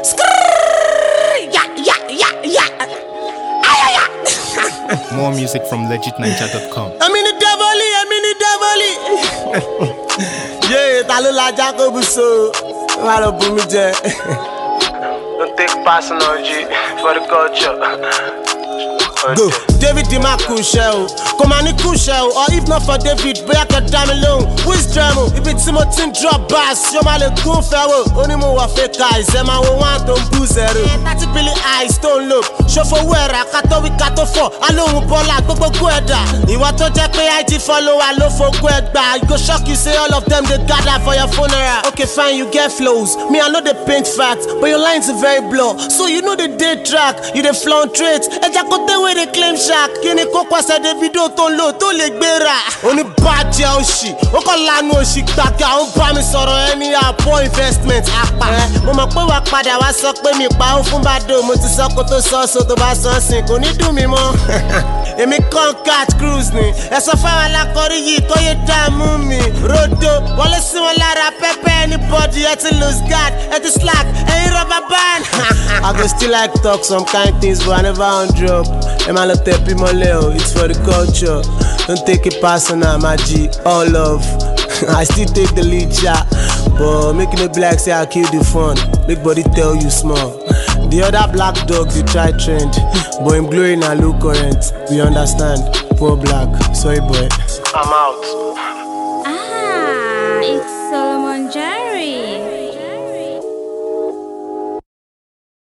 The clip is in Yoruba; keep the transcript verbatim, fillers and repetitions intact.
Skrrr, yeah, yeah, yeah, yeah. Ay, ay, ay. More music from legit ninja dot com. I'm in the devil, I'm in the devil. Yeah, talo la Jacob so. Wala bumi je. Don't take personal G for the culture. Go. David Dimaku show. Come on, cool show. Or if not for David, break a damn alone. Who's drama? If it's Timothy drop bass, you're my little fellow. Only more fake eyes. And my one don't booze it. That's a Billy eyes, don't look. Show for where I cut we cut for. I know who Bola, go go Gueda. You want to check I T follow, I love for Gueda. You go shock, you say all of them they gather for your funeral. Okay, fine, you get flows. Me, I know the paint facts, but your lines are very blur. So you know the day track, you the flaunt traits. And Jacote where they claim shack. Kini koko said the video to low to le gbera. Only bad jail shit. Oko lanu oshi gbaka. On pa mi sọ̀rọ̀ any poor investment apa. Mo mọ̀ pé wá padà wá sọ pé mi pa ó fún bado. Mo ti sọ kó tó sọ so tó bá sọ sin kò ní dùn mí mọ́. Èmi kàn catch cruise ni. Ẹ sọ fáwọn alákọ̀rí yìí kó yé dààmú mi. Rodo wọlé sí wọn lára pẹ́pẹ́ anybody ẹ ti lose guard ẹ ti slack ẹyin rubber band. I go still like talk some kind things but I never on drop. Ẹ máa lọ tẹ pí mọ́lẹ̀ o, it's for the culture. Don't take it personal, my G, all love. I still take the lead shot, but making it black say I kill the fun. Make body tell you small. The other black dogs you try trend, but him glory na low current. We understand, poor black, sorry boy. I'm out.